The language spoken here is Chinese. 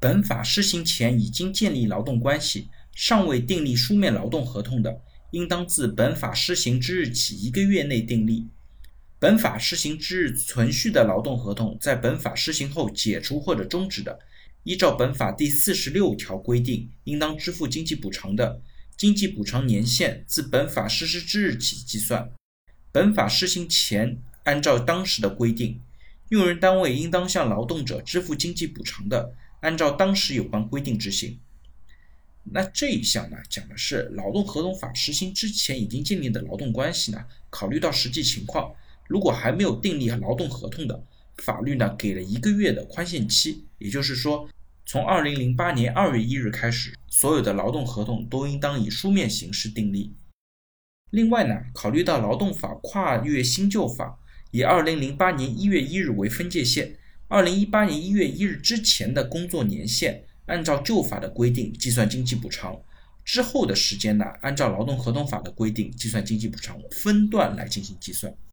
本法施行前已经建立劳动关系，尚未订立书面劳动合同的，应当自本法施行之日起1个月内订立。本法施行之日存续的劳动合同，在本法施行后解除或者终止的，依照本法第46条规定，应当支付经济补偿的，经济补偿年限自本法实施之日起计算。本法施行前，按照当时的规定，用人单位应当向劳动者支付经济补偿的，按照当时有关规定执行。那这一项呢，讲的是劳动合同法实行之前已经建立的劳动关系呢，考虑到实际情况，如果还没有订立劳动合同的，法律呢给了1个月的宽限期，也就是说，从2008年2月1日开始，所有的劳动合同都应当以书面形式订立。另外呢，考虑到劳动法跨越新旧法，以2008年1月1日为分界线，2018年1月1日之前的工作年限，按照旧法的规定计算经济补偿，之后的时间呢，按照劳动合同法的规定计算经济补偿，分段来进行计算。